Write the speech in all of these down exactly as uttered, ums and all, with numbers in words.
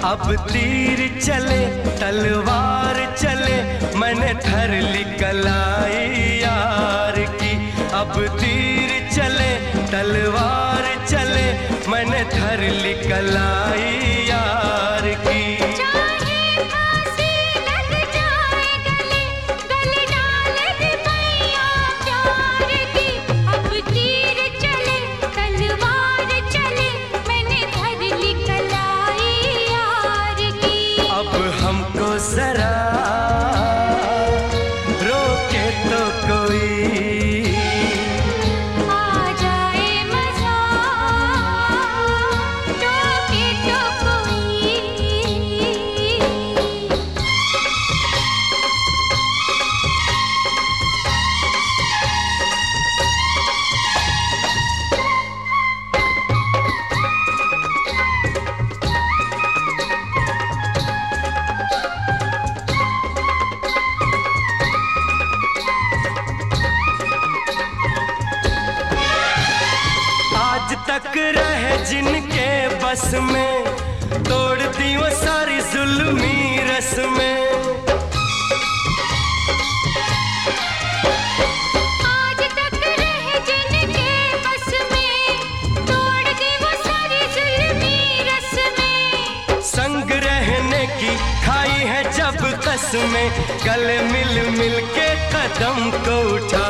अब तीर चले तलवार चले, मैंने धर ली कलाई यार की। अब तीर चले तलवार चले, मैंने धर ली कलाई यार की। हमको जरा रोके तो कोई, आ जाए मजा रोके तो कोई। आज तक रहे जिनके बस में, तोड़ दी वो सारी जुल्मी रस्में। आज तक रहे जिनके बस में, तोड़ दी वो सारी जुल्मी रस्में। संग रहने की खाई है जब कसमें, गले मिल मिल के कदम को उठा।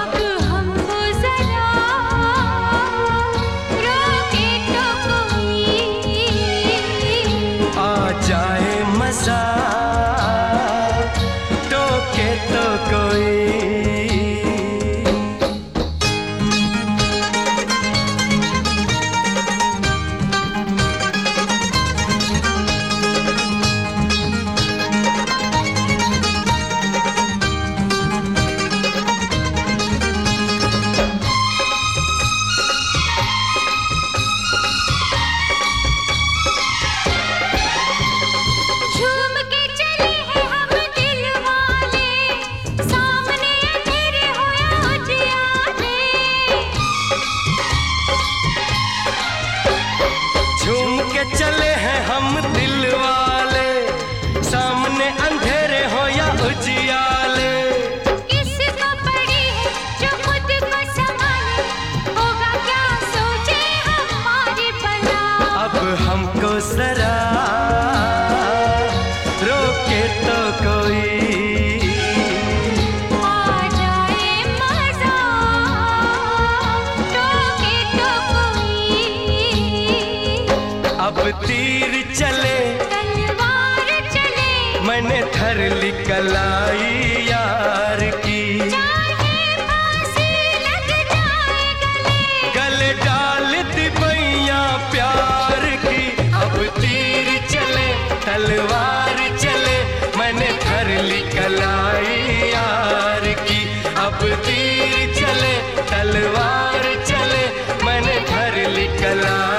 जाए मजा टोके तो कोई। चले हैं हम दिल वाले, सामने अंधेरे हो या उजियाले। किसको पड़ी है जो खुद को संभाले, होगा क्या सोचे हमारी भला। अब हमको जरा रोके तो कोई, आ जाए मजा टोके तो कोई। अब तीर चले तलवार चले, मैंने धर ली कलाई यार की। चाहे फांसी लग जाए गले, गले डाल दी बैया प्यार की। अब तीर चले तलवार चले, मैंने धर ली कलाई यार की। अब तीर चले तलवार चले, मैंने धर ली कलाई।